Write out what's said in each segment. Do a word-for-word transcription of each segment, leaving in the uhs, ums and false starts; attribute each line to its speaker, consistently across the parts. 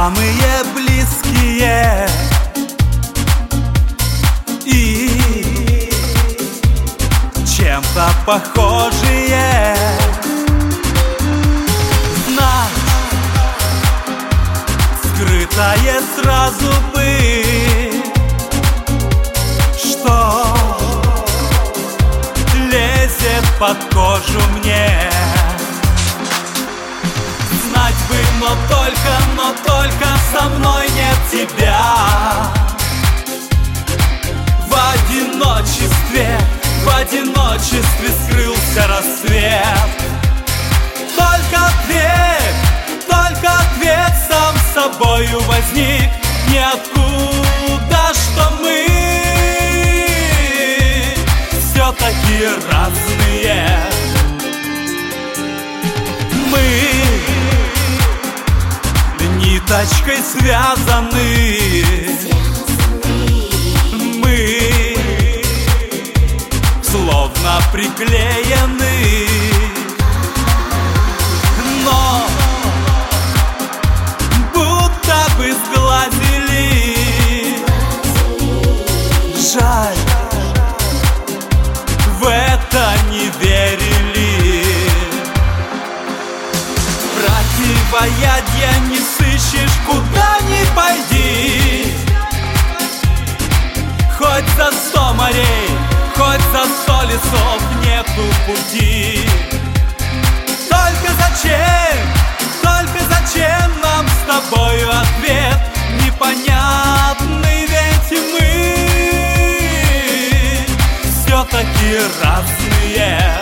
Speaker 1: самые близкие и чем-то похожие. Знать скрытое сразу бы, что лезет под кожу мне. Знать бы, но только, но только со мной нет тебя. В одиночестве, в одиночестве скрылся рассвет. Только ответ, только ответ сам собою возник ниоткуда, что мы все-таки разные. Мы ниточкой связаны, мы словно приклеены, но будто бы сглазили. Жаль, в это не верили. Противоядья не сыщешь, куда ни пойди. Хоть за сто морей, хоть за сто лесов нету пути. Только зачем, только зачем нам с тобою ответ непонятный, ведь мы все-таки разные.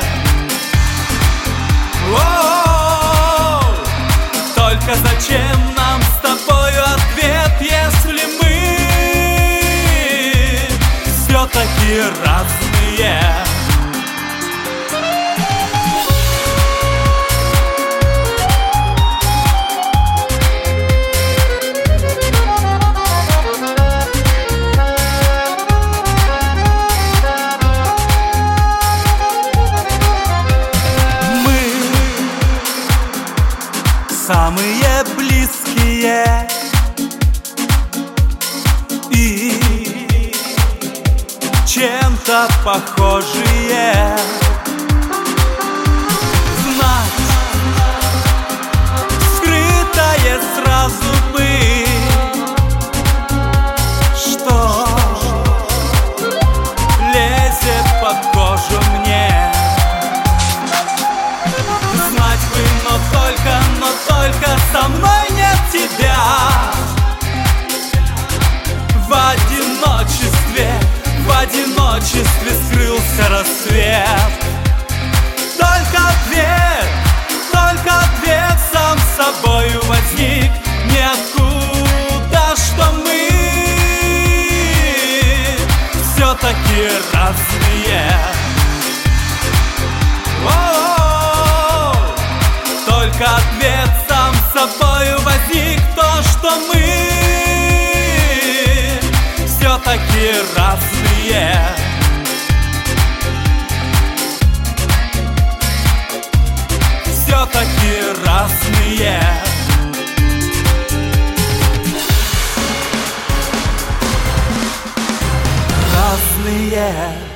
Speaker 1: О-о-о! Только зачем нам с тобою ответ, если мы все-таки разные? Самые близкие и чем-то похожие. Знать скрытое сразу бы, что лезет под кожу мне. Знать бы, но только, но только со мной нет тебя. В одиночестве, в одиночестве скрылся рассвет. Только ответ, только ответ сам собою возник ниоткуда, что мы все-таки разные. О-о-о! Только ответ сам собою возник, то, что мы все-таки разные. Все-таки разные. Разные.